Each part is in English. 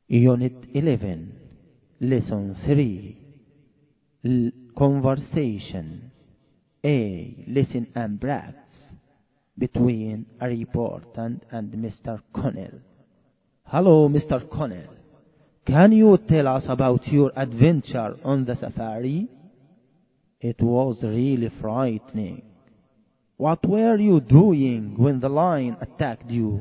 Unit 11, Lesson 3, Conversation. A. Listen and practice between a reporter and Mr. Connell. Hello, Mr. Connell. Can you tell us about your adventure on the safari? It was really frightening. What were you doing when the lion attacked you?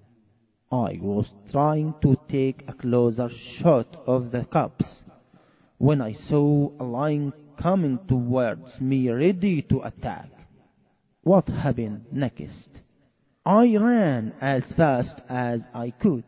I was trying to take a closer shot of the cubs when I saw a lion coming towards me ready to attack. What happened next? I ran as fast as I could.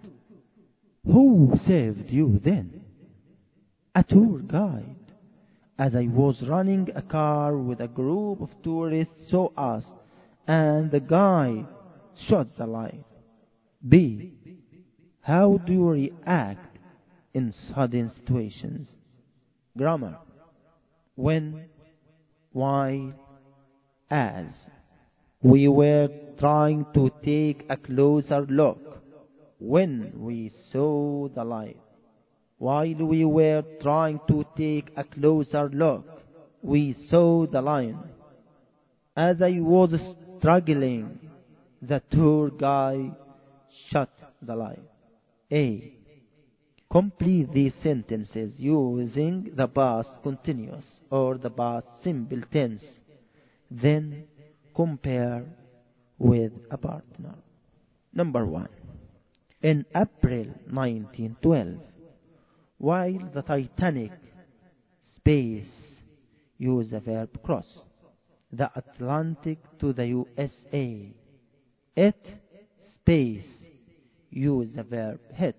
Who saved you then? A tour guide. As I was running a car with a group of tourists saw us, and the guy shot the lion. B. How do you react in sudden situations? Grammar. When, while, as. We were trying to take a closer look when we saw the lion. While we were trying to take a closer look, we saw the lion. As I was struggling, the tour guide shot the lion. A. Complete these sentences using the past continuous or the past simple tense. Then compare with a partner. Number 1. In April 1912, while the Titanic space used the verb cross the Atlantic to the USA, it space used the verb hit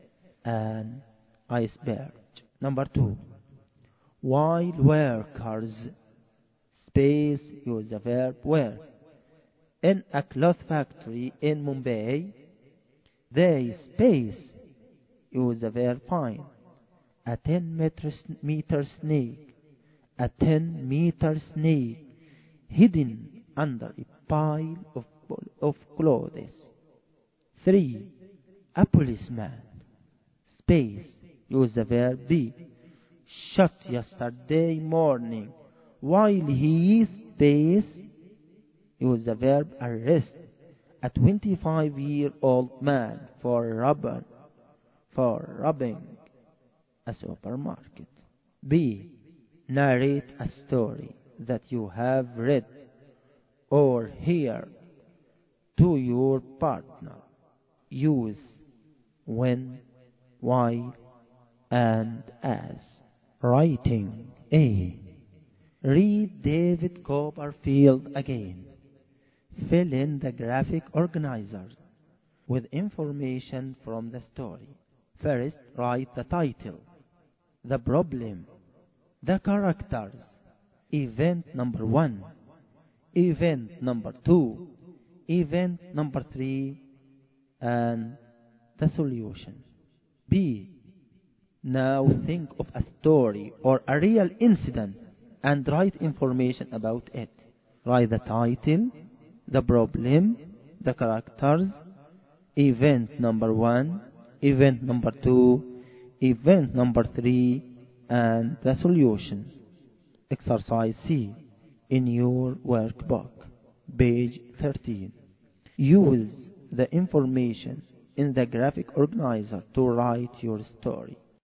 an iceberg. Number 2. While workers space use the verb wear in a cloth factory in Mumbai, they space use the verb find a 10-meter snake, a 10-meter snake hidden under a pile of clothes. 3. A policeman space use the verb be shot yesterday morning, while he space use the verb arrest a 25-year-old man for robbing a supermarket. B. Narrate a story that you have read or heard to your partner. Use when, while, and as. Writing. A. Read David Copperfield again. Fill in the graphic organizer with information from the story. First, write the title, the problem, the characters, event number 1, event number 2, event number 3, and the solution. B. Now think of a story or a real incident and write information about it. Write the title, the problem, the characters, event number 1, event number 2, event number 3, and the solution. Exercise C in your workbook, page 13. Use the information in the graphic organizer to write your story.